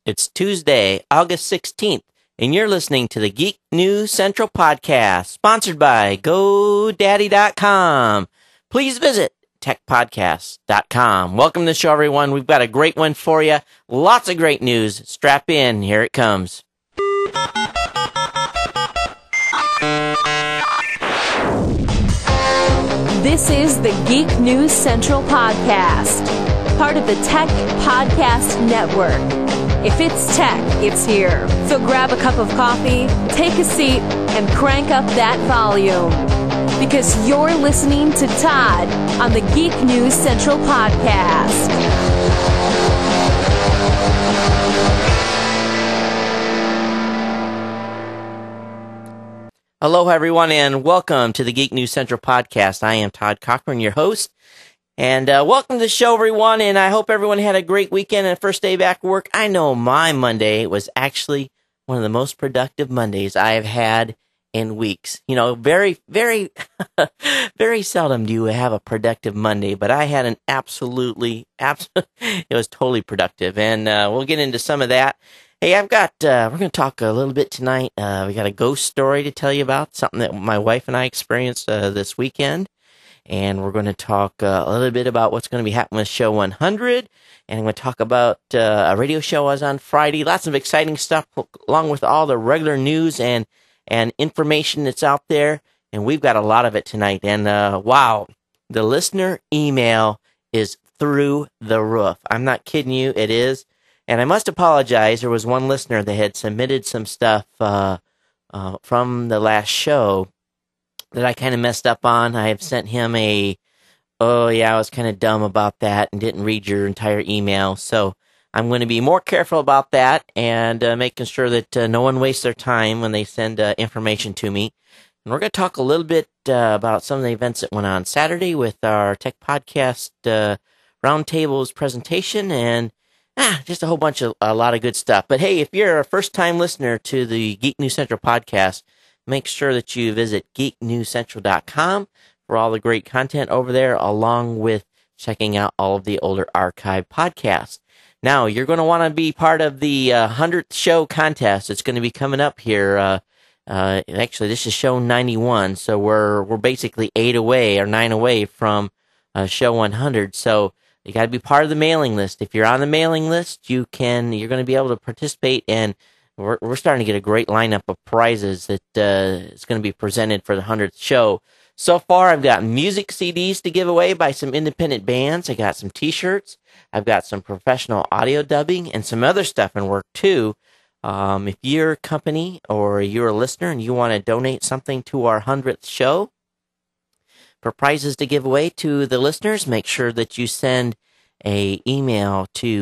It's Tuesday, August 16th, and you're listening to the Geek News Central podcast, sponsored by GoDaddy.com. Please visit techpodcast.com. Welcome to the show, everyone. We've got a great one for you. Lots of great news. Strap in. Here it comes. This is the Geek News Central podcast, part of the Tech Podcast Network. If it's tech, it's here. So grab a cup of coffee, take a seat, and crank up that volume. Because you're listening to Todd on the Geek News Central podcast. Hello, everyone, and welcome to the Geek News Central podcast. I am Todd Cochran, your host, and welcome to the show, everyone, and I hope everyone had a great weekend and first day back at work. I know my Monday was actually one of the most productive Mondays I have had in weeks. You know, very, very, very seldom do you have a productive Monday, but I had an it was totally productive, and we'll get into some of that. Hey, we're going to talk a little bit tonight. We got a ghost story to tell you about, something that my wife and I experienced this weekend. And we're going to talk a little bit about what's going to be happening with Show 100. And I'm going to talk about a radio show I was on Friday. Lots of exciting stuff, along with all the regular news and information that's out there. And we've got a lot of it tonight. And wow, the listener email is through the roof. I'm not kidding you, it is. And I must apologize. There was one listener that had submitted some stuff from the last show that I kind of messed up on. I have sent him I was kind of dumb about that and didn't read your entire email. So I'm going to be more careful about that and making sure that no one wastes their time when they send information to me. And we're going to talk a little bit about some of the events that went on Saturday with our Tech Podcast Roundtables presentation and just a lot of good stuff. But hey, if you're a first-time listener to the Geek News Central podcast, make sure that you visit geeknewscentral.com for all the great content over there, along with checking out all of the older archive podcasts. Now, you're going to want to be part of the 100th show contest. It's going to be coming up here. Actually, this is show 91, so we're basically 9 away from show 100. So you got to be part of the mailing list. If you're on the mailing list, you're going to be able to participate, and we're starting to get a great lineup of prizes that is going to be presented for the 100th show. So far, I've got music CDs to give away by some independent bands. I got some T-shirts. I've got some professional audio dubbing and some other stuff in work too. If you're a company or you're a listener and you want to donate something to our 100th show, for prizes to give away to the listeners, make sure that you send an email to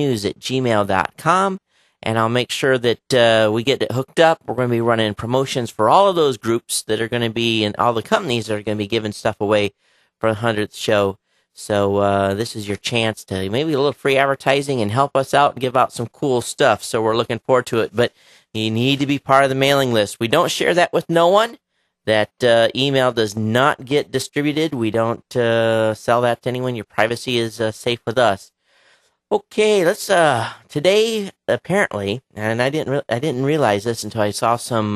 geeknews@gmail.com, and I'll make sure that we get it hooked up. We're going to be running promotions for all of those groups that are going to be, and all the companies that are going to be giving stuff away for the 100th show. So this is your chance to maybe a little free advertising and help us out and give out some cool stuff. So we're looking forward to it. But you need to be part of the mailing list. We don't share that with no one. That email does not get distributed. We don't sell that to anyone. Your privacy is safe with us. Okay, let's today apparently, and I didn't realize this until I saw some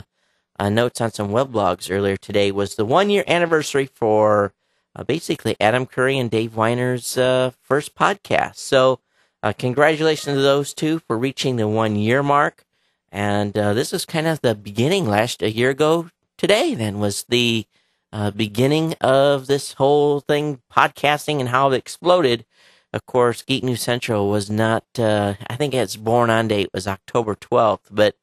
notes on some web blogs earlier today, was the 1 year anniversary for basically Adam Curry and Dave Weiner's first podcast. So congratulations to those two for reaching the 1 year mark. And this is kind of the beginning a year ago. Today, then, was the beginning of this whole thing, podcasting, and how it exploded. Of course, Geek News Central was not, I think its born-on date was October 12th, but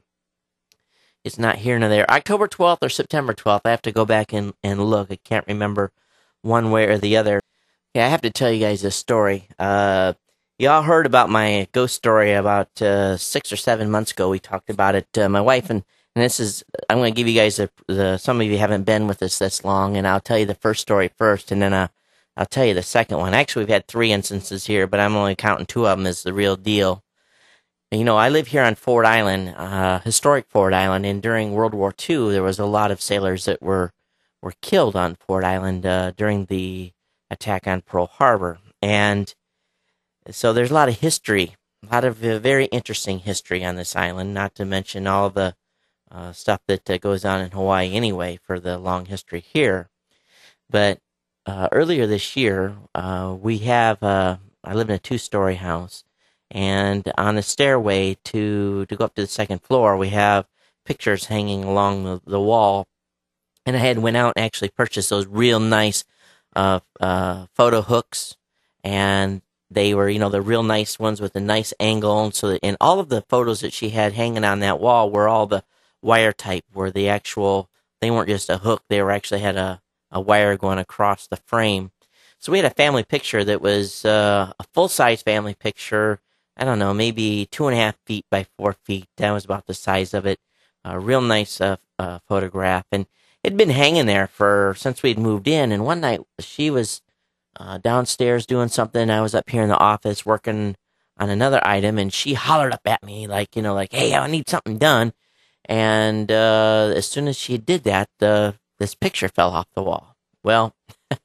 it's not here nor there. October 12th or September 12th, I have to go back and look. I can't remember one way or the other. Yeah, I have to tell you guys this story. Y'all heard about my ghost story about 6 or 7 months ago. We talked about it, my wife and this is, I'm going to give you guys some of you haven't been with us this long, and I'll tell you the first story first, and then I'll tell you the second one. Actually, we've had 3 instances here, but I'm only counting 2 of them as the real deal. You know, I live here on Ford Island, historic Ford Island, and during World War II, there was a lot of sailors that were killed on Ford Island during the attack on Pearl Harbor. And so there's a lot of history lot of very interesting history on this island, not to mention all the stuff that goes on in Hawaii anyway for the long history here. But earlier this year, I live in a 2-story house, and on the stairway to go up to the second floor, we have pictures hanging along the wall. And I had went out and actually purchased those real nice photo hooks, and they were, the real nice ones with a nice angle. And all of the photos that she had hanging on that wall were all the wire type, were the actual, they weren't just a hook, they were actually had a wire going across the frame. So we had a family picture that was a full-size family picture, I don't know, maybe 2.5 feet by 4 feet. That was about the size of it. A real nice photograph. And it'd been hanging there since we'd moved in. And one night she was downstairs doing something. I was up here in the office working on another item, and she hollered up at me like, hey, I need something done. And as soon as she did that, this picture fell off the wall. Well,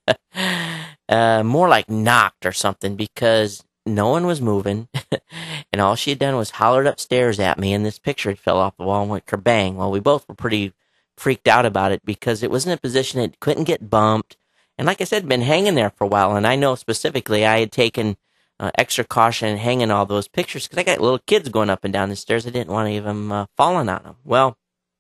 more like knocked or something, because no one was moving, and all she had done was hollered upstairs at me, and this picture had fell off the wall and went kerbang. Well, we both were pretty freaked out about it, because it was in a position it couldn't get bumped. And like I said, been hanging there for a while, and I know specifically I had taken extra caution in hanging all those pictures, because I got little kids going up and down the stairs. I didn't want any of them falling on them. Well,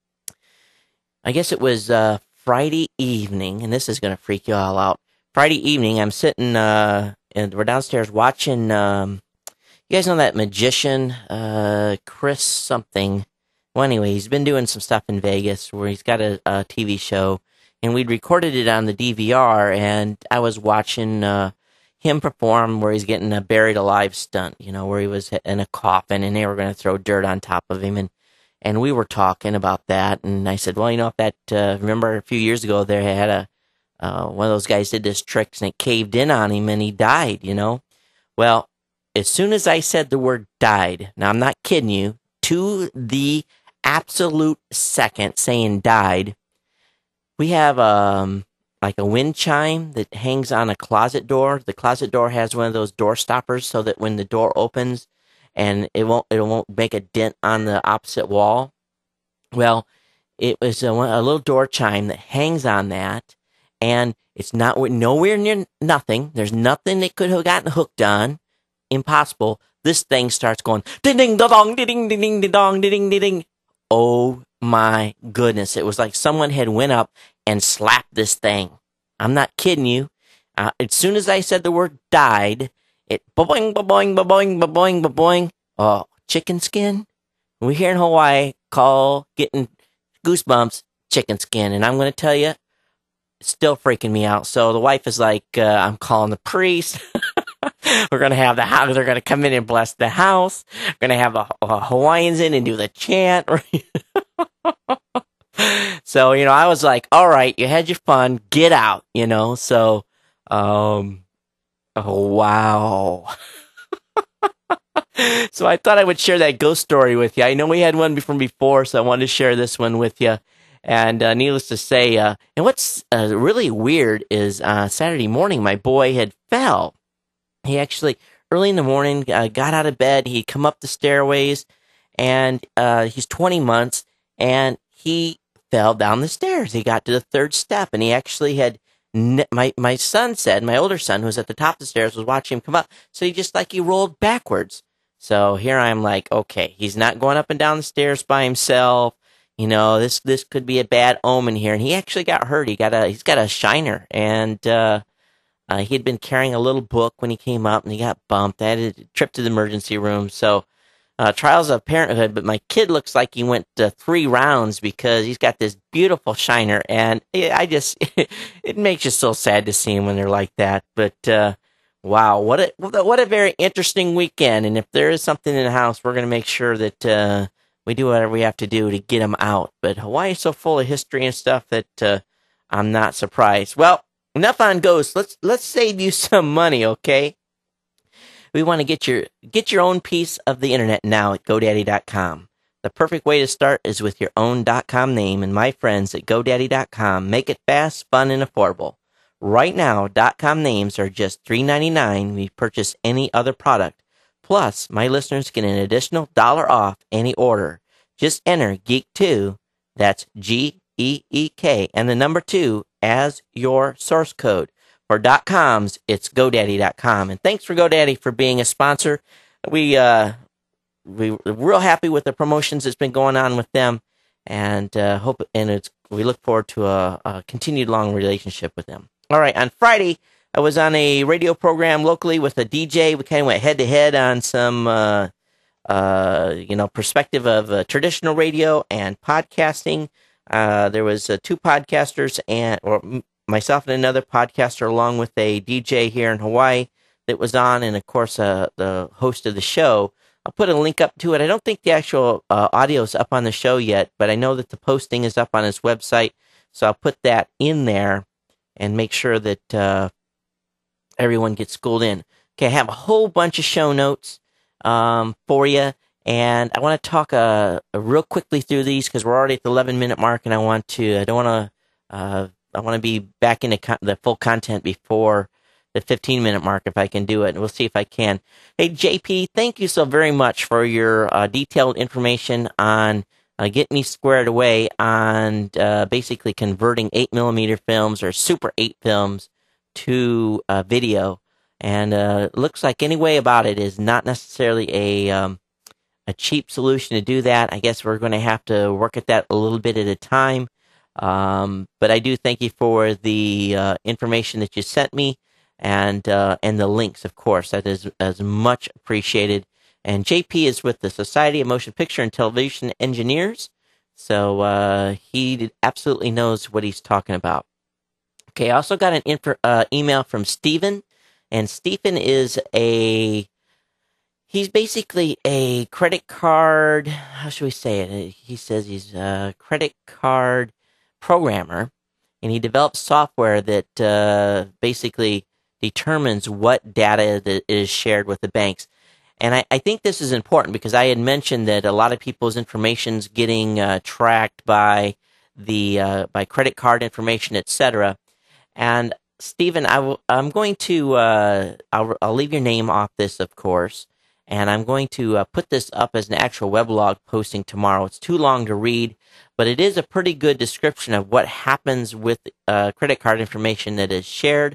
I guess it was Friday evening, and this is going to freak you all out. Friday evening, I'm sitting, and we're downstairs watching, you guys know that magician, Chris something. Well, anyway, he's been doing some stuff in Vegas where he's got a TV show, and we'd recorded it on the DVR, and I was watching him perform where he's getting a buried alive stunt, where he was in a coffin, and they were going to throw dirt on top of him, and we were talking about that, and I said, well, if that, remember a few years ago, there had one of those guys did this trick, and it caved in on him, and he died, Well, as soon as I said the word died, now I'm not kidding you, to the absolute second saying died, we have like a wind chime that hangs on a closet door. The closet door has one of those door stoppers so that when the door opens, and it won't make a dent on the opposite wall. Well, it was a little door chime that hangs on that, and it's nowhere near nothing. There's nothing that could have gotten hooked on. Impossible. This thing starts going ding ding dong ding ding ding dong ding ding ding. Oh my goodness! It was like someone had went up and slapped this thing. I'm not kidding you. As soon as I said the word died, it ba-boing, ba-boing, ba-boing, ba-boing, ba-boing. Oh, chicken skin? We here in Hawaii call getting goosebumps chicken skin. And I'm going to tell you, it's still freaking me out. So the wife is like, I'm calling the priest. We're going to have the house. They're going to come in and bless the house. We're going to have the Hawaiians in and do the chant. So, I was like, all right, you had your fun. Get out, So, oh, wow. So I thought I would share that ghost story with you. I know we had one from before, so I wanted to share this one with you. And needless to say, and what's really weird is Saturday morning, my boy had fell. He actually, early in the morning, got out of bed. He'd come up the stairways, and he's 20 months, and he fell down the stairs. He got to the third step, and he actually had, my son said, my older son, who was at the top of the stairs, was watching him come up, so he rolled backwards. So here I'm like, okay, he's not going up and down the stairs by himself. This could be a bad omen here. And he actually got hurt. He's got a shiner, and he had been carrying a little book when he came up, and he got bumped. I had a trip to the emergency room. So trials of parenthood. But my kid looks like he went 3 rounds because he's got this beautiful shiner, and it makes you so sad to see him when they're like that. But wow, what a very interesting weekend. And if there is something in the house, we're going to make sure that we do whatever we have to do to get them out. But Hawaii is so full of history and stuff that I'm not surprised. Well, enough on ghosts. Let's save you some money, okay? We want to get your own piece of the internet now at GoDaddy.com. The perfect way to start is with your own .com name, and my friends at GoDaddy.com make it fast, fun, and affordable. Right now, .com names are just $3.99 when you purchase any other product. Plus, my listeners get an additional $1 off any order. Just enter Geek2, that's Geek, and the number 2 as your source code. For .coms, it's GoDaddy.com. And thanks for GoDaddy for being a sponsor. We're real happy with the promotions that's been going on with them, and we look forward to a continued long relationship with them. All right, on Friday, I was on a radio program locally with a DJ. We kind of went head to head on some, perspective of traditional radio and podcasting. There was 2 podcasters or myself and another podcaster, along with a DJ here in Hawaii that was on, and of course the host of the show. I'll put a link up to it. I don't think the actual audio is up on the show yet, but I know that the posting is up on his website, so I'll put that in there and make sure that everyone gets schooled in. Okay, I have a whole bunch of show notes for you, and I want to talk real quickly through these because we're already at the 11-minute mark, and I want to be back into the full content before the 15-minute mark if I can do it, and we'll see if I can. Hey, JP, thank you so very much for your detailed information on getting me squared away on basically converting 8mm films or Super 8 films to video. And looks like any way about it is not necessarily a cheap solution to do that. I guess we're going to have to work at that a little bit at a time. But I do thank you for the information that you sent me and the links, of course. That is as much appreciated. And JP is with the Society of Motion Picture and Television Engineers, so he absolutely knows what he's talking about. Okay, I also got an email from Stephen, and Stephen is he's basically a credit card, how should we say it? He says he's a credit card programmer, and he develops software that basically determines what data that is shared with the banks. And I think this is important because I had mentioned that a lot of people's information is getting tracked by by credit card information, etc. And Stephen, I'm going to I'll leave your name off this, of course, and I'm going to put this up as an actual weblog posting tomorrow. It's too long to read, but it is a pretty good description of what happens with credit card information that is shared.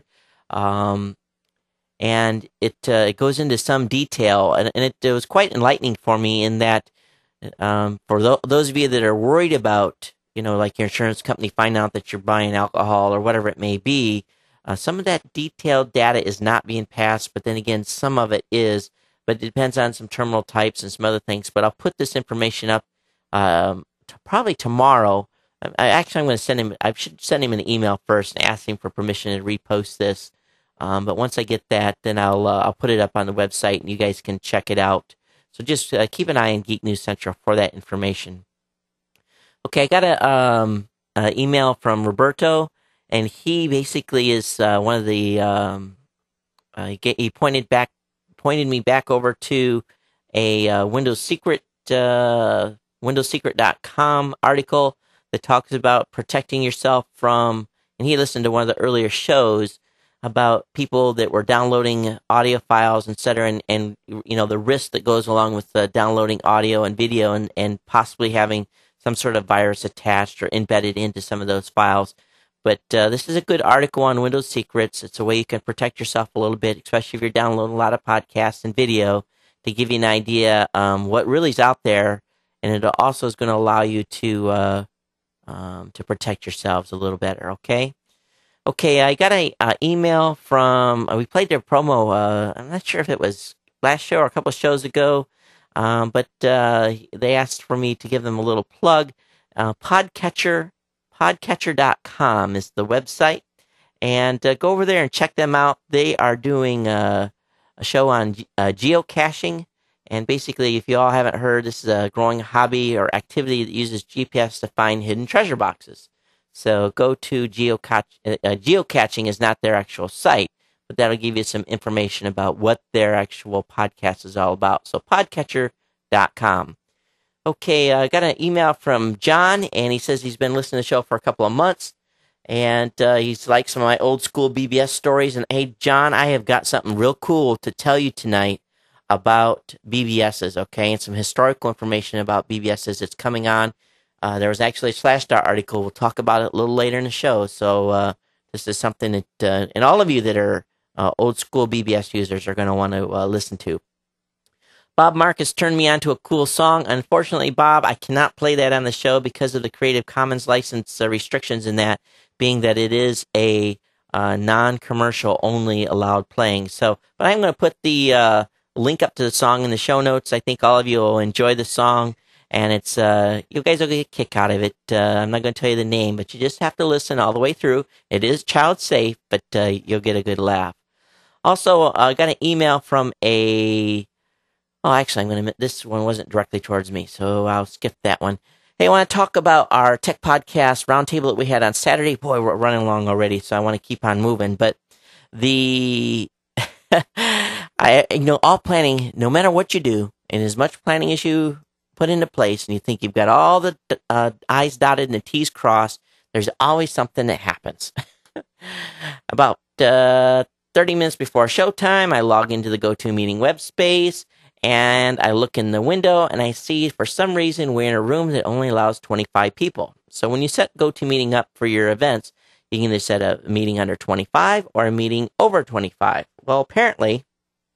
And it goes into some detail, and it was quite enlightening for me in that for those of you that are worried about, like your insurance company finding out that you're buying alcohol or whatever it may be, some of that detailed data is not being passed, but then again, some of it is, but it depends on some terminal types and some other things. But I'll put this information up probably tomorrow. I'm going to send him. I should send him an email first and ask him for permission to repost this. But once I get that, then I'll put it up on the website, and you guys can check it out. So just keep an eye on Geek News Central for that information. Okay, I got an email from Roberto, and he basically is one of the. He pointed me back over to a Windows Secret, WindowsSecret.com article that talks about protecting yourself from. And he listened to one of the earlier shows about people that were downloading audio files, etc., and the risk that goes along with downloading audio and video and possibly having some sort of virus attached or embedded into some of those files. But this is a good article on Windows Secrets. It's a way you can protect yourself a little bit, especially if you're downloading a lot of podcasts and video, to give you an idea what really is out there, and it also is going to allow you to protect yourselves a little better. Okay, I got an email from, we played their promo, I'm not sure if it was last show or a couple of shows ago, but they asked for me to give them a little plug. Podcatcher.com is the website, and go over there and check them out. They are doing a show on geocaching, and basically, if you all haven't heard, this is a growing hobby or activity that uses GPS to find hidden treasure boxes. So go to geocaching is not their actual site, but that'll give you some information about what their actual podcast is all about. So podcatcher.com. Okay, I got an email from John, and he says he's been listening to the show for a couple of months, and he's liked some of my old school BBS stories. And hey, John, I have got something real cool to tell you tonight about BBSs, okay, and some historical information about BBSs. It's coming on. There was actually a Slashdot article. We'll talk about it a little later in the show. So this is something that, and all of you that are old school BBS users are going to want to listen to. Bob Marcus turned me on to a cool song. Unfortunately, Bob, I cannot play that on the show because of the Creative Commons license restrictions in that, being that it is a non-commercial only allowed playing. So, but I'm going to put the link up to the song in the show notes. I think all of you will enjoy the song, and it's you guys will get a kick out of it. I'm not going to tell you the name, but you just have to listen all the way through. It is child safe, but you'll get a good laugh. Also, I got an email from this one wasn't directly towards me, so I'll skip that one. Hey, I want to talk about our Tech Podcast roundtable that we had on Saturday. Boy, we're running along already, so I want to keep on moving. But all planning, no matter what you do, and as much planning as you put into place, and you think you've got all the I's dotted and the T's crossed, there's always something that happens. About 30 minutes before showtime, I log into the GoToMeeting web space, and I look in the window, and I see, for some reason, we're in a room that only allows 25 people. So when you set GoToMeeting up for your events, you can either set a meeting under 25 or a meeting over 25. Well, apparently,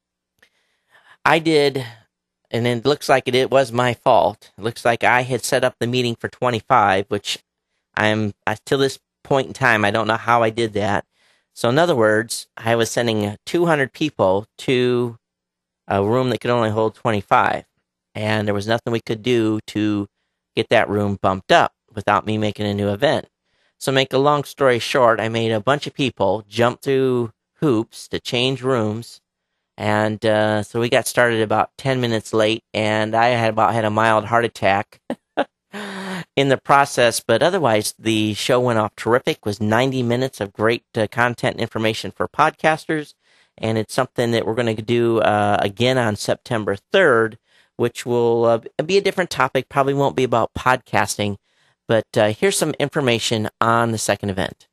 I did, and it looks like it was my fault. It looks like I had set up the meeting for 25, which till this point in time, I don't know how I did that. So in other words, I was sending 200 people to a room that could only hold 25, and there was nothing we could do to get that room bumped up without me making a new event. So make a long story short, I made a bunch of people jump through hoops to change rooms, and so we got started about 10 minutes late, and I had a mild heart attack in the process, but otherwise the show went off terrific. It was 90 minutes of great content and information for podcasters. And it's something that we're going to do again on September 3rd, which will be a different topic. Probably won't be about podcasting, but here's some information on the second event.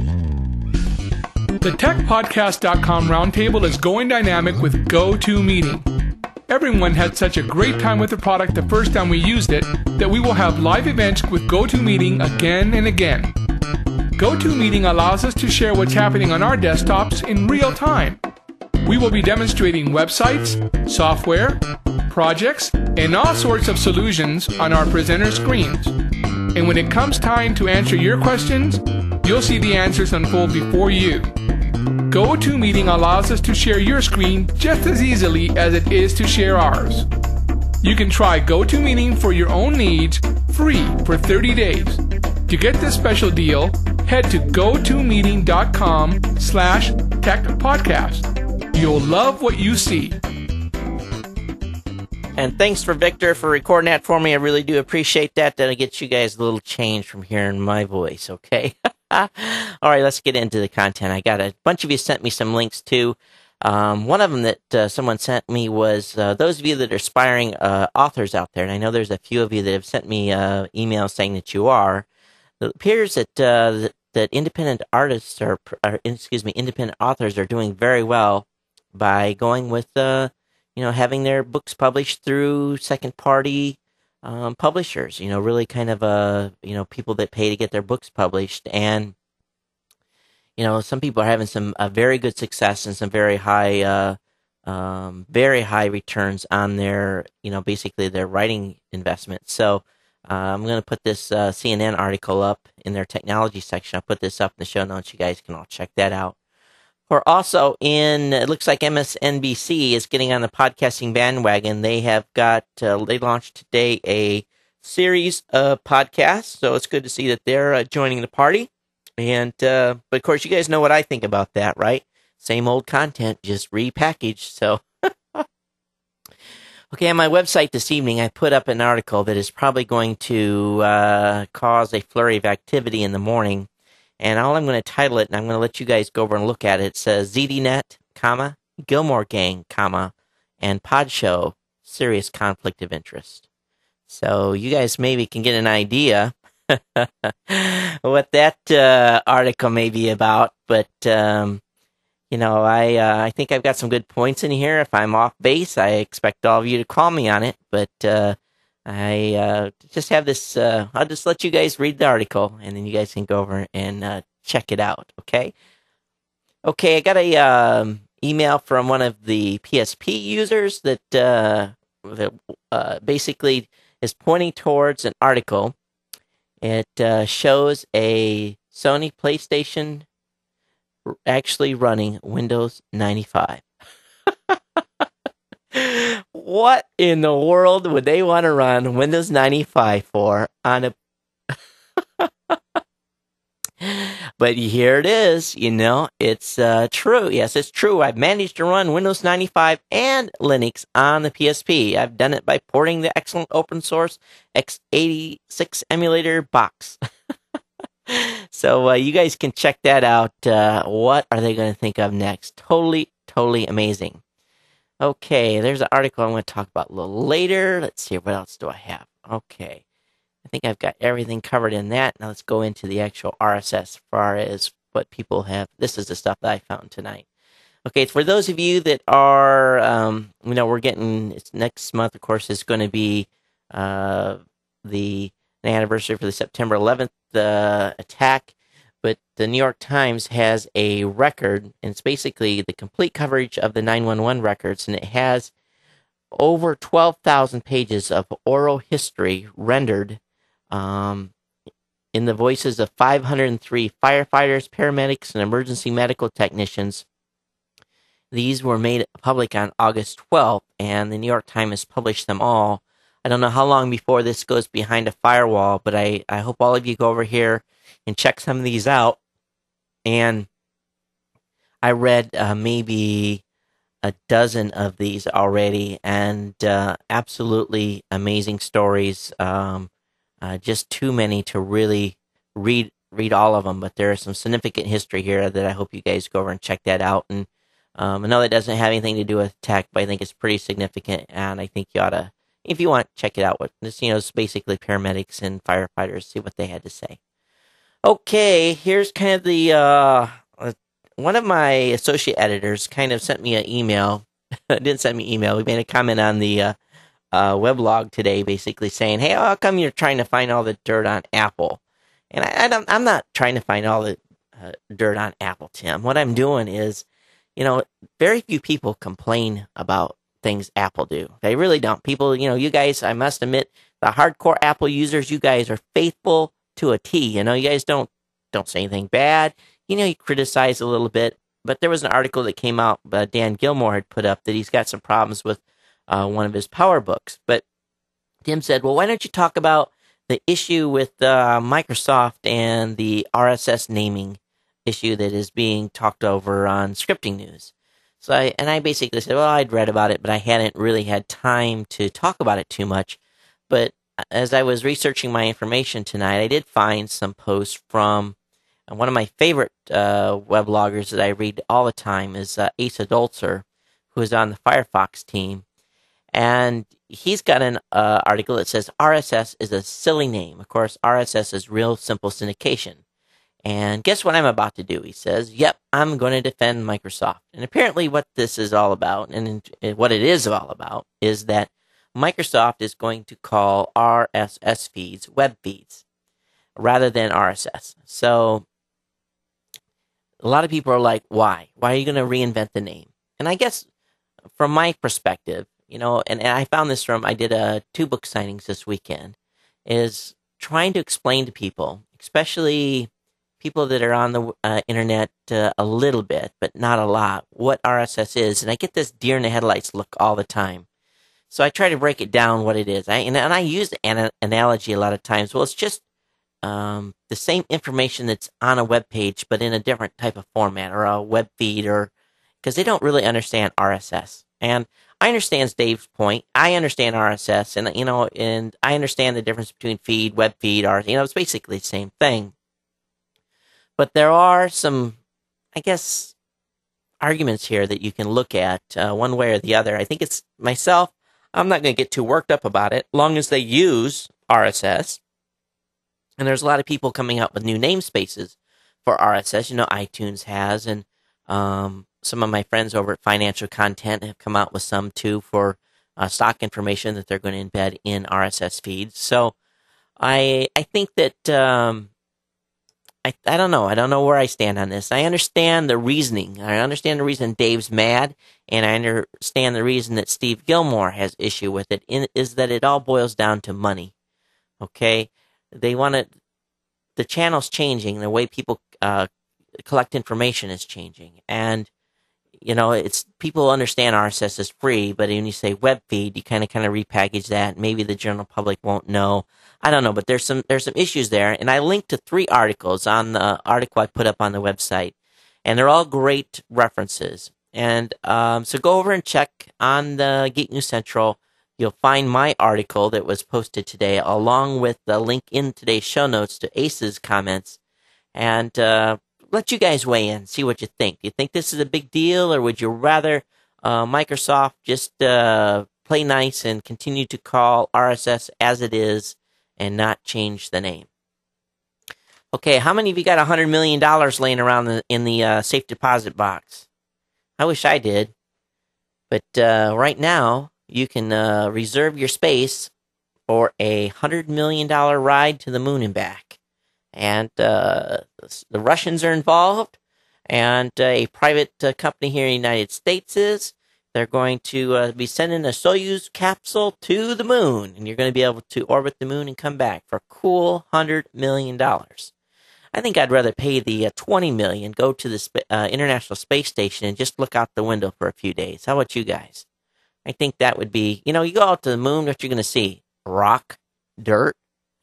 The TechPodcast.com roundtable is going dynamic with GoToMeeting. Everyone had such a great time with the product the first time we used it that we will have live events with GoToMeeting again and again. GoToMeeting allows us to share what's happening on our desktops in real time. We will be demonstrating websites, software, projects, and all sorts of solutions on our presenter screens. And when it comes time to answer your questions, you'll see the answers unfold before you. GoToMeeting allows us to share your screen just as easily as it is to share ours. You can try GoToMeeting for your own needs free for 30 days. To get this special deal, head to gotomeeting.com/techpodcast. You'll love what you see. And thanks for Victor for recording that for me. I really do appreciate that. That'll get you guys a little change from hearing my voice, okay? All right, let's get into the content. I got a bunch of you sent me some links too. One of them that someone sent me was those of you that are aspiring authors out there, and I know there's a few of you that have sent me emails saying that you are. It appears that that independent artists independent authors are doing very well by going with having their books published through second party publishers, really kind of people that pay to get their books published. And some people are having some very good success and some very high returns on their basically their writing investment. So I'm going to put this CNN article up in their technology section. I'll put this up in the show notes. You guys can all check that out. Or also it looks like MSNBC is getting on the podcasting bandwagon. They have they launched today a series of podcasts, so it's good to see that they're joining the party. And but of course, you guys know what I think about that, right? Same old content, just repackaged. So, okay, on my website this evening, I put up an article that is probably going to cause a flurry of activity in the morning. And all I'm going to title it, and I'm going to let you guys go over and look at it. It says ZDNet, Gilmore Gang, and Pod Show, serious conflict of interest. So you guys maybe can get an idea what that article may be about. But I think I've got some good points in here. If I'm off base, I expect all of you to call me on it. But I just have this. I'll just let you guys read the article, and then you guys can go over and check it out. Okay. Okay. I got a email from one of the PSP users that basically is pointing towards an article. It shows a Sony PlayStation actually running Windows 95. What in the world would they want to run Windows 95 for on a... But here it is, it's true. Yes, it's true. I've managed to run Windows 95 and Linux on the PSP. I've done it by porting the excellent open source x86 emulator box. So you guys can check that out. What are they going to think of next? Totally amazing. Okay, there's an article I'm going to talk about a little later. Let's see, what else do I have? Okay, I think I've got everything covered in that. Now let's go into the actual RSS as far as what people have. This is the stuff that I found tonight. Okay, for those of you that are, we're getting, it's next month, of course, is going to be the anniversary for the September 11th attack, but the New York Times has a record, and it's basically the complete coverage of the 9/11 records, and it has over 12,000 pages of oral history rendered in the voices of 503 firefighters, paramedics, and emergency medical technicians. These were made public on August 12th, and the New York Times published them all. I don't know how long before this goes behind a firewall, but I hope all of you go over here and check some of these out. And I read maybe a dozen of these already, and absolutely amazing stories. Just too many to really read all of them, but there is some significant history here that I hope you guys go over and check that out. And I know that doesn't have anything to do with tech, but I think it's pretty significant, and I think you ought to, if you want, check it out. It's basically paramedics and firefighters, see what they had to say. Okay, here's kind of the, one of my associate editors kind of sent me an email. Didn't send me an email. We made a comment on the weblog today, basically saying, hey, how come you're trying to find all the dirt on Apple? And I'm not trying to find all the dirt on Apple, Tim. What I'm doing is, very few people complain about things Apple do. They really don't. People, you guys, I must admit, the hardcore Apple users, you guys are faithful to a T. You guys don't say anything bad. You criticize a little bit. But there was an article that came out, Dan Gilmore had put up, that he's got some problems with one of his PowerBooks. But Tim said, well, why don't you talk about the issue with Microsoft and the RSS naming issue that is being talked over on Scripting News. So I basically said, well, I'd read about it, but I hadn't really had time to talk about it too much. But as I was researching my information tonight, I did find some posts from one of my favorite webloggers that I read all the time is Asa Dolzer, who is on the Firefox team. And he's got an article that says RSS is a silly name. Of course, RSS is real simple syndication. And guess what I'm about to do? He says, yep, I'm going to defend Microsoft. And apparently what this is all about, and what it is all about, is that Microsoft is going to call RSS feeds web feeds rather than RSS. So a lot of people are like, why? Why are you going to reinvent the name? And I guess from my perspective, and I found this I did 2 book signings this weekend, is trying to explain to people, especially people that are on the internet a little bit, but not a lot, what RSS is. And I get this deer in the headlights look all the time. So I try to break it down what it is. And I use an analogy a lot of times. Well, it's just the same information that's on a web page, but in a different type of format, or a web feed, or because they don't really understand RSS. And I understand Dave's point. I understand RSS, and and I understand the difference between feed, web feed, it's basically the same thing. But there are some, I guess, arguments here that you can look at one way or the other. I think it's myself. I'm not going to get too worked up about it, long as they use RSS. And there's a lot of people coming up with new namespaces for RSS. iTunes has, and some of my friends over at Financial Content have come out with some too for stock information that they're going to embed in RSS feeds. So I think that I don't know. I don't know where I stand on this. I understand the reasoning. I understand the reason Dave's mad, and I understand the reason that Steve Gilmore has issue with it, is that it all boils down to money. Okay? They want to, the channel's changing, the way people collect information is changing. And, it's, people understand RSS is free, but when you say web feed, you kind of repackage that. Maybe the general public won't know. I don't know, but there's some issues there, and I linked to 3 articles on the article I put up on the website, and they're all great references. And so go over and check on the Geek News Central. You'll find my article that was posted today, along with the link in today's show notes to Ace's comments, and let you guys weigh in, see what you think. Do you think this is a big deal, or would you rather Microsoft just play nice and continue to call RSS as it is and not change the name? Okay, how many of you got $100 million laying around in the safe deposit box? I wish I did. But right now, you can reserve your space for a $100 million ride to the moon and back. And the Russians are involved, and a private company here in the United States is. They're going to be sending a Soyuz capsule to the moon, and you're going to be able to orbit the moon and come back for a cool $100 million. I think I'd rather pay the $20 million, go to the International Space Station, and just look out the window for a few days. How about you guys? I think that would be, you go out to the moon, what you're going to see? Rock? Dirt?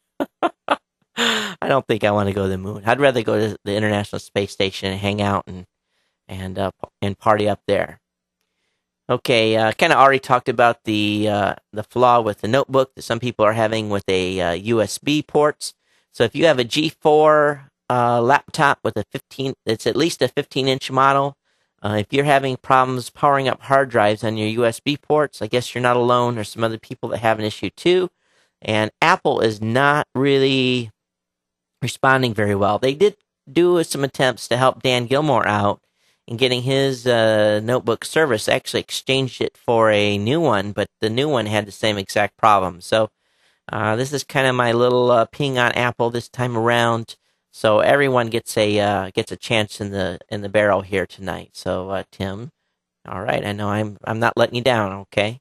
I don't think I want to go to the moon. I'd rather go to the International Space Station and hang out and party up there. Okay, kind of already talked about the flaw with the notebook that some people are having with a USB ports. So if you have a G4 laptop with it's at least a 15-inch model. If you're having problems powering up hard drives on your USB ports, I guess you're not alone. There's some other people that have an issue too. And Apple is not really responding very well. They did do some attempts to help Dan Gilmore out in getting his notebook service. Actually exchanged it for a new one, but the new one had the same exact problem. So this is kind of my little ping on Apple this time around. So everyone gets a chance in the barrel here tonight. So Tim, all right, I know I'm not letting you down. Okay.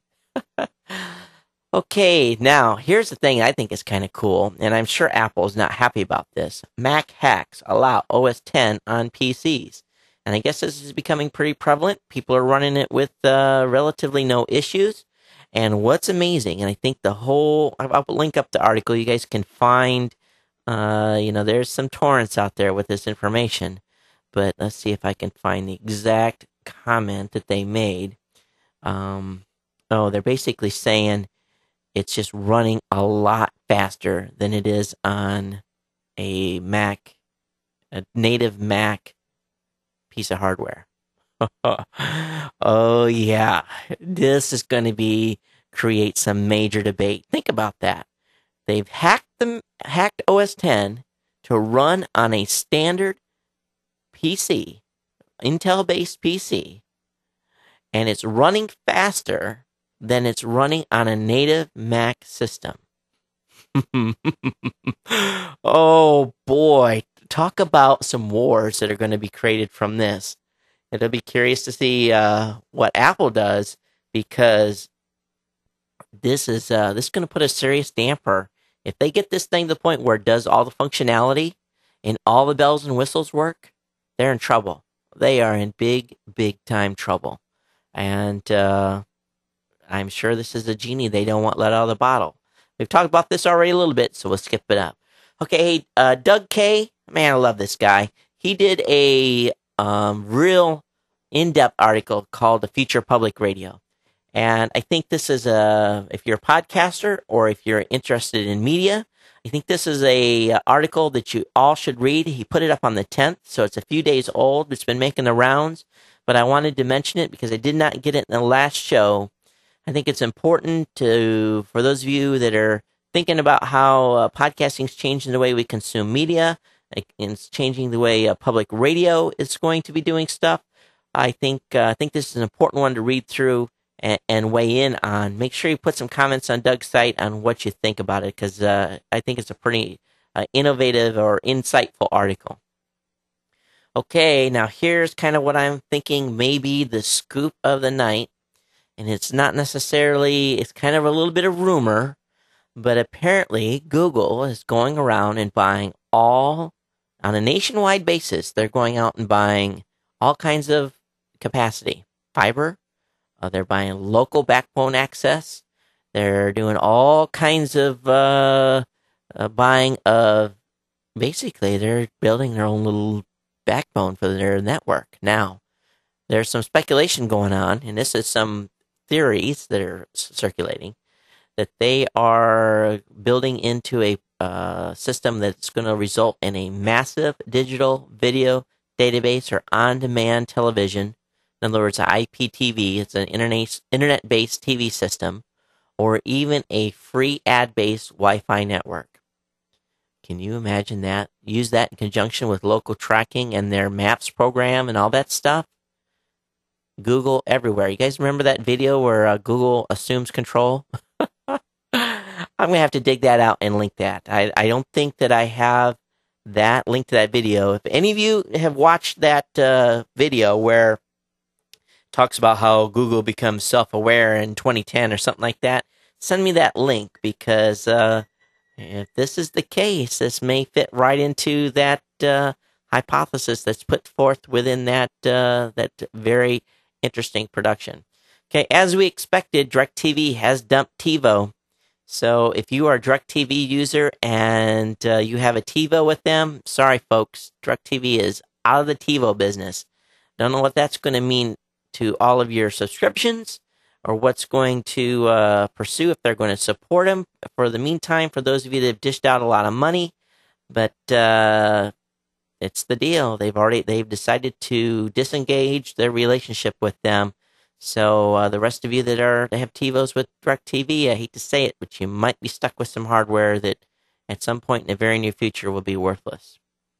Okay, now, here's the thing I think is kind of cool, and I'm sure Apple is not happy about this. Mac hacks allow OS X on PCs. And I guess this is becoming pretty prevalent. People are running it with relatively no issues. And what's amazing, and I think I'll link up the article. You guys can find, there's some torrents out there with this information. But let's see if I can find the exact comment that they made. They're basically saying it's just running a lot faster than it is on a Mac, a native Mac piece of hardware. Oh yeah, this is going to create some major debate. Think about that. They've hacked OS X to run on a standard PC, Intel-based PC, and it's running faster than it's running on a native Mac system. Oh boy, talk about some wars that are going to be created from this. It'll be curious to see what Apple does, because this is going to put a serious damper. If they get this thing to the point where it does all the functionality and all the bells and whistles work, they're in trouble. They are in big, big time trouble. And I'm sure this is a genie they don't want let out of the bottle. We've talked about this already a little bit, so we'll skip it up. Okay, Doug Kaye, man, I love this guy. He did a real in-depth article called The Future of Public Radio. And I think this is if you're a podcaster or if you're interested in media, I think this is a article that you all should read. He put it up on the 10th, so it's a few days old. It's been making the rounds, but I wanted to mention it because I did not get it in the last show. I think it's important for those of you that are thinking about how podcasting is changing the way we consume media, it's changing the way public radio is going to be doing stuff. I think this is an important one to read through and weigh in on. Make sure you put some comments on Doug's site on what you think about it, because I think it's a pretty innovative or insightful article. Okay, now here's kind of what I'm thinking, maybe the scoop of the night. And it's not necessarily, it's kind of a little bit of rumor, but apparently Google is going around and buying on a nationwide basis, they're going out and buying all kinds of capacity. Fiber, they're buying local backbone access, they're doing all kinds of buying of, basically they're building their own little backbone for their network. Now, there's some speculation going on, and this is some theories that are circulating, that they are building into a system that's going to result in a massive digital video database or on-demand television. In other words, IPTV. It's an internet-based TV system, or even a free ad-based Wi-Fi network. Can you imagine that? Use that in conjunction with local tracking and their Maps program and all that stuff. Google everywhere. You guys remember that video where Google assumes control? I'm going to have to dig that out and link that. I don't think that I have that link to that video. If any of you have watched that video where it talks about how Google becomes self-aware in 2010 or something like that, send me that link, because if this is the case, this may fit right into that hypothesis that's put forth within that very interesting production. Okay, as we expected, DirecTV has dumped TiVo. So if you are a DirecTV user and you have a TiVo with them, sorry folks, DirecTV is out of the TiVo business. Don't know what that's going to mean to all of your subscriptions, or what's going to pursue, if they're going to support them for the meantime, for those of you that have dished out a lot of money. But it's the deal. They've decided to disengage their relationship with them. So the rest of you that have TiVos with DirecTV, I hate to say it, but you might be stuck with some hardware that at some point in the very near future will be worthless.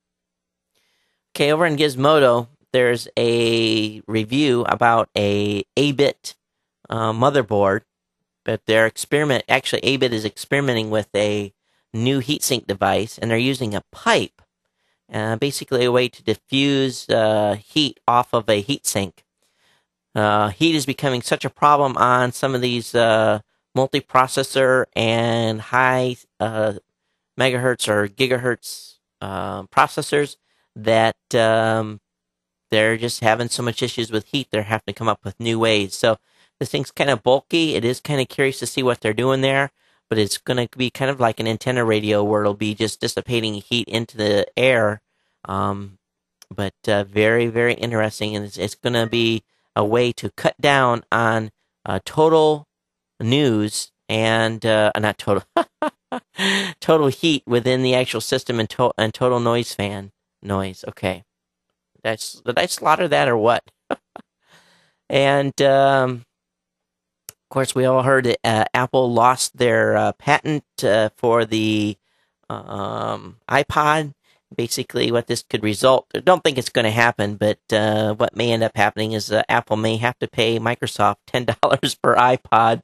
Okay, over in Gizmodo, there's a review about a 8-bit motherboard, but actually 8-bit is experimenting with a new heatsink device, and they're using a pipe, basically a way to diffuse heat off of a heatsink. Heat is becoming such a problem on some of these multiprocessor and high megahertz or gigahertz processors that they're just having so much issues with heat, they're having to come up with new ways. So this thing's kind of bulky. It is kind of curious to see what they're doing there, but it's going to be kind of like an antenna radio where it'll be just dissipating heat into the air. But very, very interesting, and it's going to be a way to cut down on total news and not total total heat within the actual system and total noise. Okay, did I slaughter that or what? And of course, we all heard that Apple lost their patent for the iPod. Basically, what this could result, I don't think it's going to happen, but what may end up happening is Apple may have to pay Microsoft $10 per iPod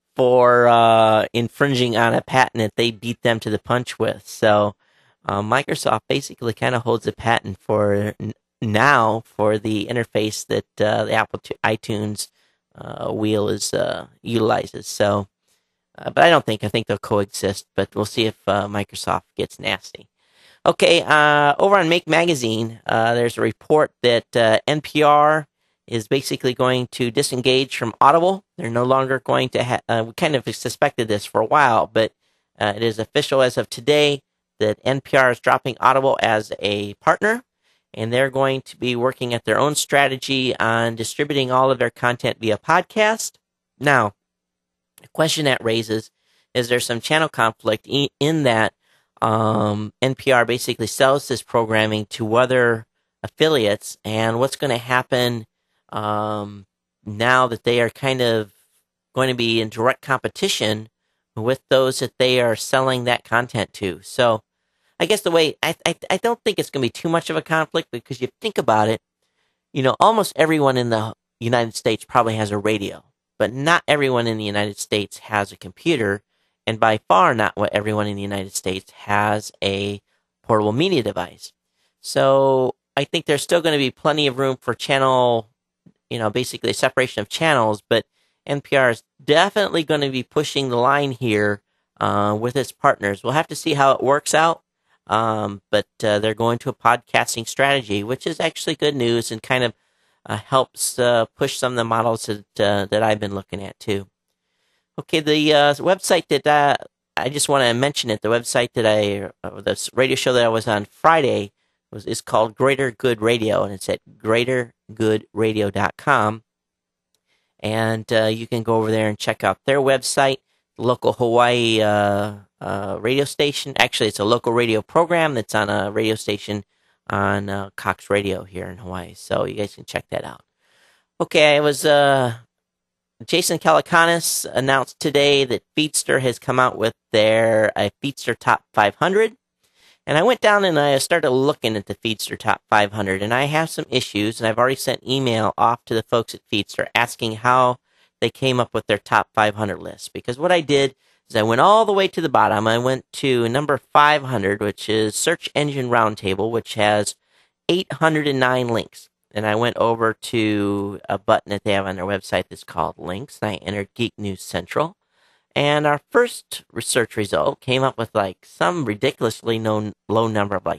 for infringing on a patent that they beat them to the punch with. So Microsoft basically kind of holds a patent for now for the interface that the Apple iTunes wheel utilizes. So, but I think they'll coexist, but we'll see if Microsoft gets nasty. Okay, over on Make Magazine, there's a report that NPR is basically going to disengage from Audible. They're no longer going to we kind of suspected this for a while, but it is official as of today that NPR is dropping Audible as a partner, and they're going to be working at their own strategy on distributing all of their content via podcast. Now, the question that raises is there some channel conflict in that NPR basically sells this programming to other affiliates, and what's going to happen now that they are kind of going to be in direct competition with those that they are selling that content to. So I guess the way I don't think it's going to be too much of a conflict, because you think about it, almost everyone in the United States probably has a radio, but not everyone in the United States has a computer, and by far not what everyone in the United States has a portable media device. So I think there's still going to be plenty of room for channel, basically a separation of channels, but NPR is definitely going to be pushing the line here with its partners. We'll have to see how it works out, but they're going to a podcasting strategy, which is actually good news and kind of helps push some of the models that I've been looking at too. Okay, the website that I just want to mention it. The website the radio show that I was on Friday is called Greater Good Radio, and it's at greatergoodradio.com. And you can go over there and check out their website, the local Hawaii radio station. Actually, it's a local radio program that's on a radio station on Cox Radio here in Hawaii. So you guys can check that out. Okay, I was Jason Calacanis announced today that Feedster has come out with their Feedster Top 500. And I went down and I started looking at the Feedster Top 500, and I have some issues, and I've already sent email off to the folks at Feedster asking how they came up with their Top 500 list. Because what I did is I went all the way to the bottom. I went to number 500, which is Search Engine Roundtable, which has 809 links. And I went over to a button that they have on their website that's called Links, and I entered Geek News Central. And our first research result came up with some ridiculously low number of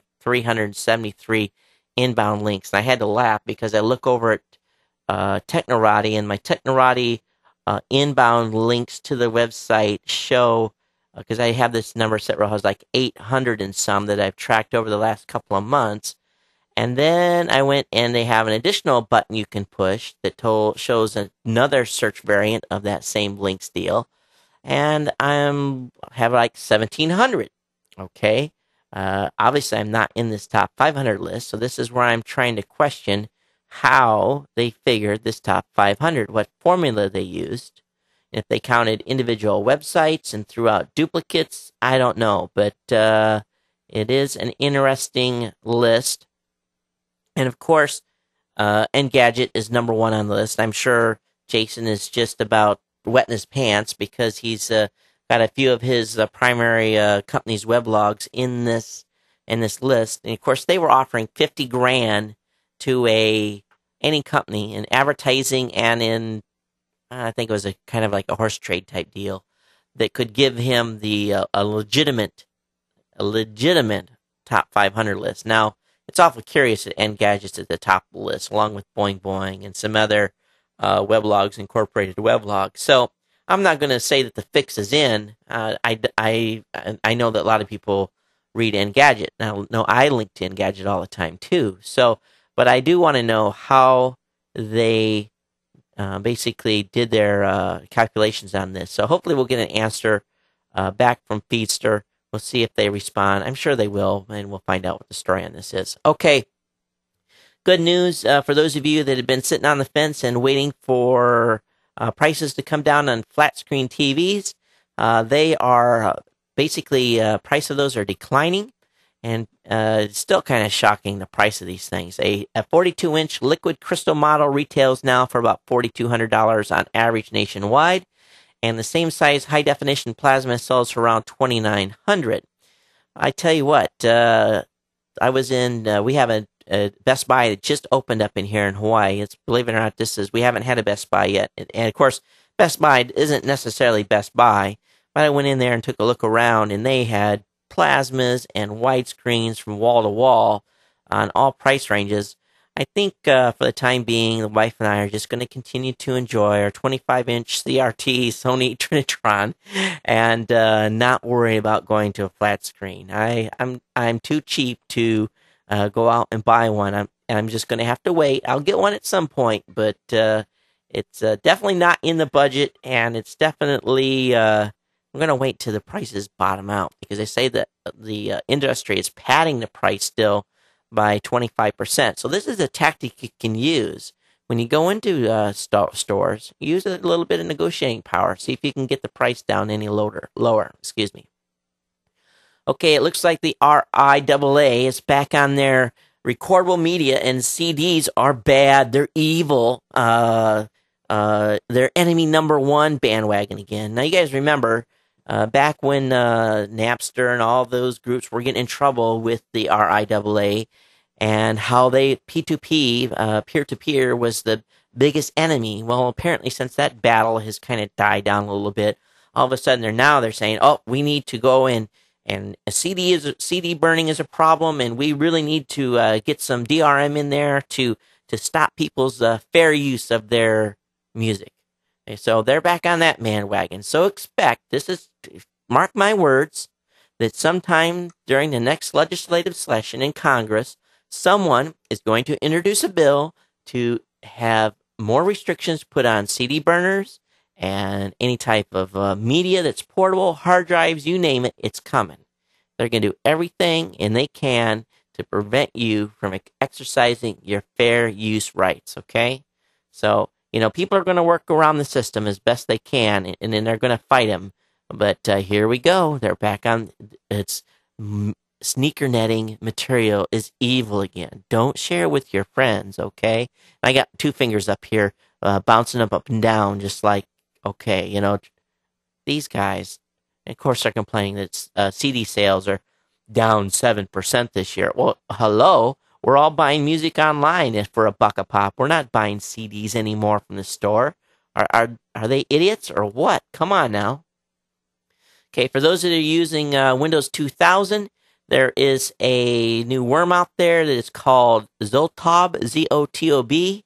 373 inbound links. And I had to laugh because I look over at Technorati, and my Technorati inbound links to the website show, because I have this number set where I was 800 and some that I've tracked over the last couple of months. And then I went and they have an additional button you can push that shows another search variant of that same links deal. And I have 1,700. Okay. Obviously, I'm not in this top 500 list. So this is where I'm trying to question how they figured this top 500, what formula they used. If they counted individual websites and threw out duplicates, I don't know. But it is an interesting list. And of course, Engadget is number one on the list. I'm sure Jason is just about wetting his pants because he's got a few of his primary company's weblogs in this list. And of course, they were offering $50,000 to any company in advertising and in I think it was a kind of like a horse trade type deal that could give him a legitimate top 500 list. Now it's awful curious that Engadget's at the top of the list, along with Boing Boing and some other weblogs, incorporated weblogs. So I'm not going to say that the fix is in. I know that a lot of people read Engadget. Now, no, I link to Engadget all the time too. So, but I do want to know how they basically did their calculations on this. So hopefully we'll get an answer back from Feedster. We'll see if they respond. I'm sure they will, and we'll find out what the story on this is. Okay. Good news for those of you that have been sitting on the fence and waiting for prices to come down on flat screen TVs. They are basically, price of those are declining, and it's still kind of shocking, the price of these things. A 42-inch liquid crystal model retails now for about $4,200 on average nationwide, and the same size high-definition plasma sells for around $2,900. I tell you what, I was in, we have a Best Buy that just opened up in here in Hawaii. It's, believe it or not, we haven't had a Best Buy yet. And of course, Best Buy isn't necessarily Best Buy, but I went in there and took a look around, and they had plasmas and widescreens from wall to wall on all price ranges. I think for the time being, the wife and I are just going to continue to enjoy our 25-inch CRT Sony Trinitron and not worry about going to a flat screen. I'm too cheap to go out and buy one. I'm just going to have to wait. I'll get one at some point, but it's definitely not in the budget, and it's definitely I'm going to wait till the prices bottom out, because they say that the industry is padding the price still by 25%. So this is a tactic you can use when you go into stores. Use a little bit of negotiating power. See if you can get the price down any lower. Okay, it looks like the RIAA is back on their recordable media and CDs are bad. They're evil. They're enemy number one bandwagon again. Now, you guys remember back when Napster and all those groups were getting in trouble with the RIAA and how they P2P, peer-to-peer, was the biggest enemy. Well, apparently since that battle has kind of died down a little bit, all of a sudden they're saying, oh, we need to go in and CD burning is a problem, and we really need to get some DRM in there to stop people's fair use of their music. Okay, so they're back on that bandwagon. So expect, mark my words, that sometime during the next legislative session in Congress, someone is going to introduce a bill to have more restrictions put on CD burners and any type of media that's portable, hard drives, you name it, it's coming. They're going to do everything and they can to prevent you from exercising your fair use rights, okay? So, people are going to work around the system as best they can, and then they're going to fight them. But here we go. They're back on. It's sneaker netting material is evil again. Don't share with your friends, okay? I got two fingers up here, bouncing up and down, just like, okay, these guys, of course, they're complaining that CD sales are down 7% this year. Well, hello. We're all buying music online for $1 a pop. We're not buying CDs anymore from the store. Are they idiots or what? Come on now. Okay, for those that are using Windows 2000, there is a new worm out there that is called Zotob, Z-O-T-O-B.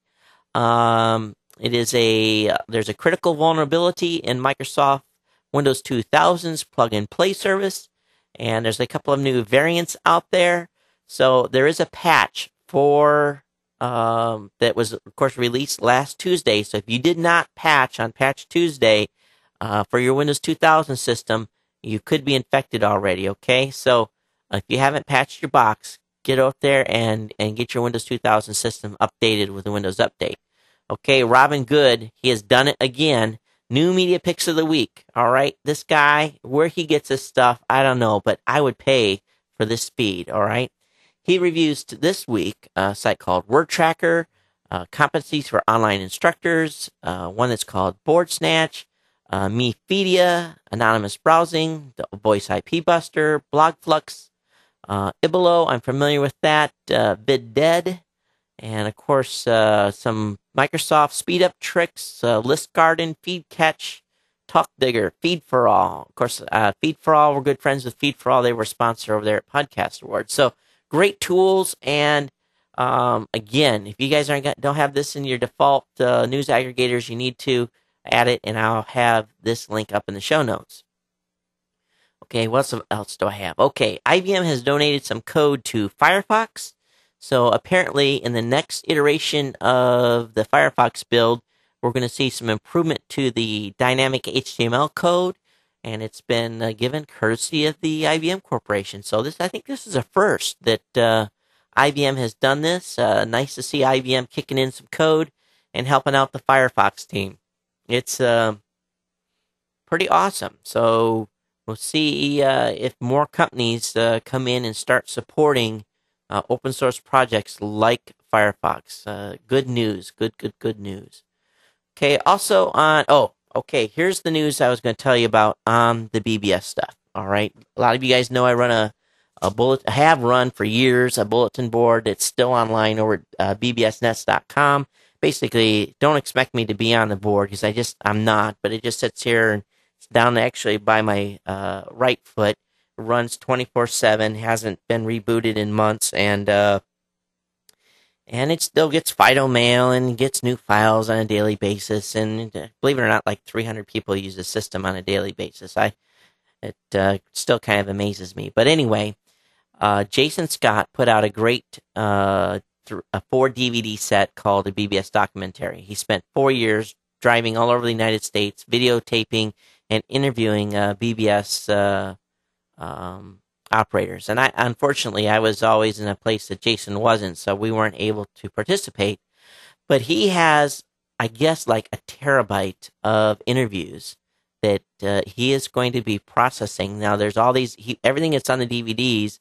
There's a critical vulnerability in Microsoft Windows 2000's plug-and-play service, and there's a couple of new variants out there. So there is a patch for that was, of course, released last Tuesday. So if you did not patch on Patch Tuesday for your Windows 2000 system, you could be infected already, okay? So if you haven't patched your box, get out there and get your Windows 2000 system updated with the Windows Update. Okay, Robin Good, he has done it again. New media picks of the week, all right? This guy, where he gets his stuff, I don't know, but I would pay for this speed, all right? He reviews this week a site called Word Tracker, competencies for online instructors, one that's called Board Snatch, Mefedia, Anonymous Browsing, the Voice IP Buster, BlogFlux, Ibelo, I'm familiar with that, BidDead, and of course some Microsoft speed up tricks, List Garden, Feed Catch, Talk Digger, Feed for All. Of course, Feed for All, we're good friends with Feed for All. They were a sponsor over there at Podcast Awards. So great tools, and again, if you guys don't have this in your default news aggregators, you need to add it, and I'll have this link up in the show notes. Okay, what else do I have? Okay, IBM has donated some code to Firefox. So apparently, in the next iteration of the Firefox build, we're going to see some improvement to the dynamic HTML code, and it's been given courtesy of the IBM Corporation. So I think this is a first that IBM has done this. Nice to see IBM kicking in some code and helping out the Firefox team. It's pretty awesome. So we'll see if more companies come in and start supporting open source projects like Firefox. Good news. Good news. Okay, also here's the news I was going to tell you about on the BBS stuff. All right, a lot of you guys know I run I have run for years a bulletin board that's still online over at bbsnets.com. Basically, don't expect me to be on the board because I'm not, but it just sits here and it's down actually by my right foot. It runs 24/7, hasn't been rebooted in months, and it still gets FIDO mail and gets new files on a daily basis. And believe it or not, like 300 people use the system on a daily basis. It still kind of amazes me. But anyway, Jason Scott put out a great a 4-DVD set called the BBS Documentary. He spent 4 years driving all over the United States, videotaping and interviewing BBS operators. And unfortunately, I was always in a place that Jason wasn't, so we weren't able to participate. But he has, I guess, like a terabyte of interviews that he is going to be processing. Now, there's all these, everything that's on the DVDs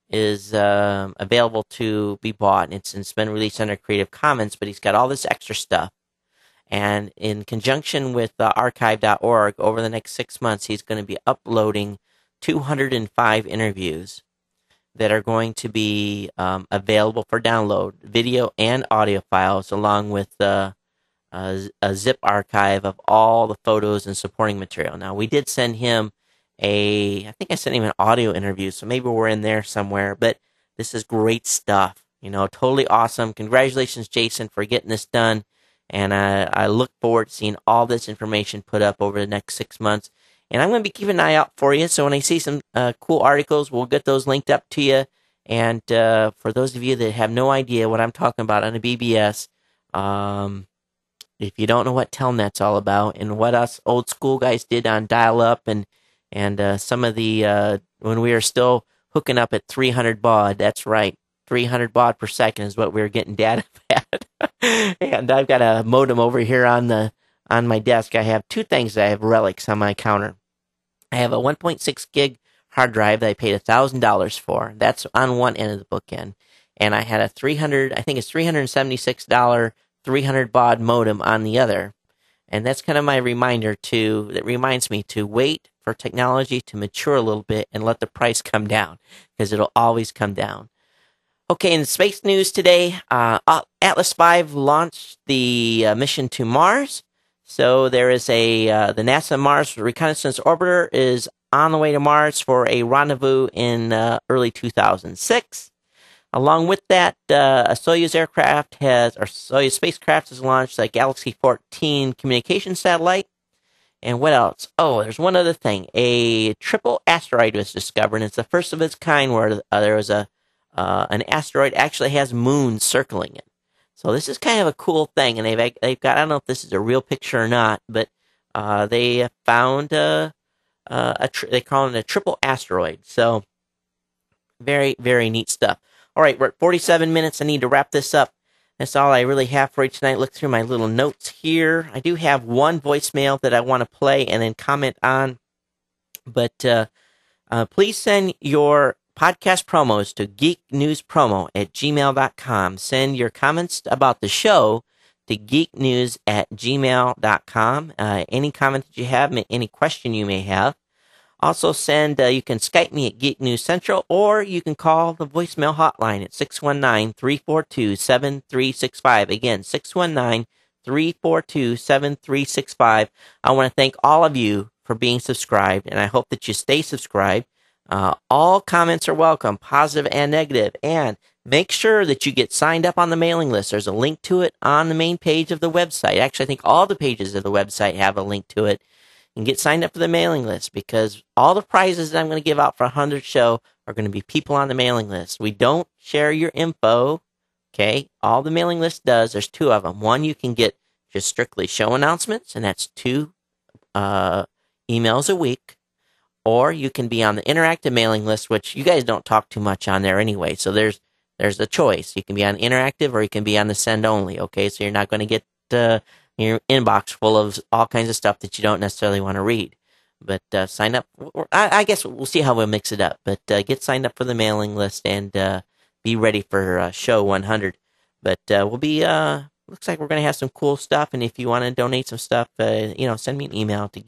is available to be bought. It's been released under Creative Commons, but he's got all this extra stuff. And in conjunction with archive.org, over the next 6 months, he's going to be uploading 205 interviews that are going to be available for download, video and audio files, along with a zip archive of all the photos and supporting material. Now, we did send him I think I sent him an audio interview, so maybe we're in there somewhere, but this is great stuff. Totally awesome. Congratulations, Jason, for getting this done. And I look forward to seeing all this information put up over the next 6 months. And I'm going to be keeping an eye out for you. So when I see some cool articles, we'll get those linked up to you. And for those of you that have no idea what I'm talking about on a BBS, if you don't know what Telnet's all about and what us old school guys did on dial-up and some of the when we were still hooking up at 300 baud, that's right, 300 baud per second is what we were getting data at. And I've got a modem over here on my desk. I have two things that I have relics on my counter. I have a 1.6 gig hard drive that I paid $1,000 for. That's on one end of the bookend. And I had a $376 300 baud modem on the other. And that's kind of my reminder that reminds me to wait for technology to mature a little bit and let the price come down, because it'll always come down. Okay, in space news today, Atlas V launched the mission to Mars. So there is the NASA Mars Reconnaissance Orbiter is on the way to Mars for a rendezvous in early 2006. Along with that, a Soyuz spacecraft has launched a Galaxy 14 communication satellite. And what else? Oh, there's one other thing. A triple asteroid was discovered, and it's the first of its kind where there was an asteroid actually has moons circling it. So this is kind of a cool thing, and they've got, I don't know if this is a real picture or not, but they found they call it a triple asteroid. So very, very neat stuff. All right, we're at 47 minutes. I need to wrap this up. That's all I really have for you tonight. Look through my little notes here. I do have one voicemail that I want to play and then comment on. But please send your podcast promos to geeknewspromo@gmail.com. Send your comments about the show to geeknews@gmail.com. Any comment that you have, any question you may have. Also you can Skype me at Geek News Central, or you can call the voicemail hotline at 619-342-7365. Again, 619-342-7365. I want to thank all of you for being subscribed, and I hope that you stay subscribed. All comments are welcome, positive and negative, and make sure that you get signed up on the mailing list. There's a link to it on the main page of the website. Actually, I think all the pages of the website have a link to it. And get signed up for the mailing list, because all the prizes that I'm going to give out for 100 show are going to be people on the mailing list. We don't share your info, okay? All the mailing list does, there's two of them. One, you can get just strictly show announcements, and that's 2 emails a week. Or you can be on the interactive mailing list, which you guys don't talk too much on there anyway. So there's a choice. You can be on interactive, or you can be on the send only, okay? So you're not going to get your inbox full of all kinds of stuff that you don't necessarily want to read. But sign up. I guess we'll see how we'll mix it up. But get signed up for the mailing list and be ready for show 100. But we'll be, looks like we're going to have some cool stuff. And if you want to donate some stuff, send me an email to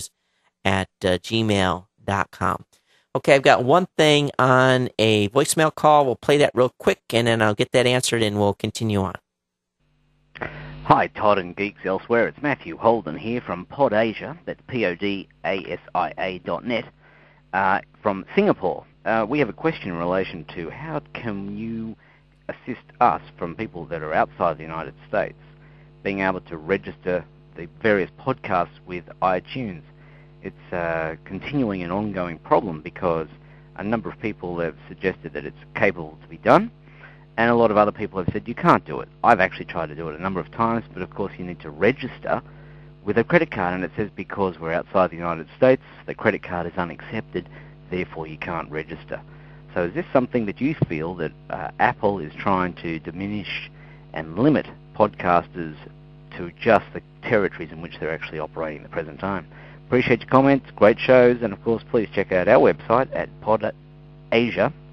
geeknews@gmail.com. Okay, I've got one thing on a voicemail call. We'll play that real quick, and then I'll get that answered, and we'll continue on. Hi, Todd and Geeks Elsewhere. It's Matthew Holden here from PodAsia, that's PODASIA.net, from Singapore. We have a question in relation to how can you assist us, from people that are outside the United States, being able to register the various podcasts with iTunes. It's continuing an ongoing problem because a number of people have suggested that it's capable to be done, and a lot of other people have said you can't do it. I've actually tried to do it a number of times, but of course you need to register with a credit card, and it says because we're outside the United States, the credit card is unaccepted, therefore you can't register. So is this something that you feel that Apple is trying to diminish and limit podcasters to just the territories in which they're actually operating at the present time? Appreciate your comments, great shows, and of course please check out our website at podasia.net.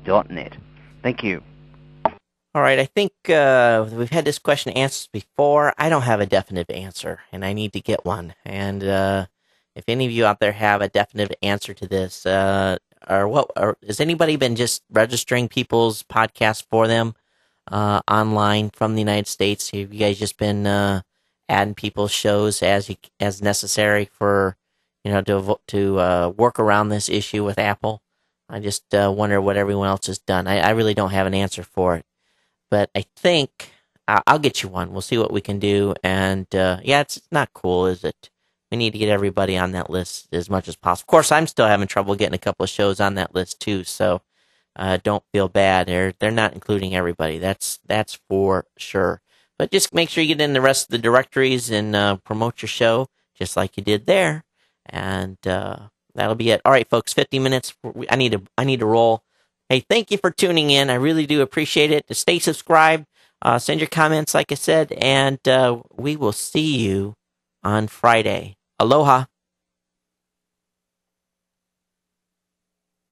www.gotoomeeting.net. Thank you. All right, I think we've had this question answered before. I don't have a definitive answer, and I need to get one. And if any of you out there have a definitive answer to this, has anybody been just registering people's podcasts for them online from the United States? Have you guys just been adding people's shows as necessary for to work around this issue with Apple? I just wonder what everyone else has done. I really don't have an answer for it. But I think I'll get you one. We'll see what we can do. And it's not cool, is it? We need to get everybody on that list as much as possible. Of course, I'm still having trouble getting a couple of shows on that list too. So don't feel bad. They're not including everybody. That's for sure. But just make sure you get in the rest of the directories and promote your show just like you did there. And that'll be it. All right, folks. 50 minutes. I need to roll. Hey, thank you for tuning in. I really do appreciate it. Stay subscribed. Send your comments, like I said, and we will see you on Friday. Aloha.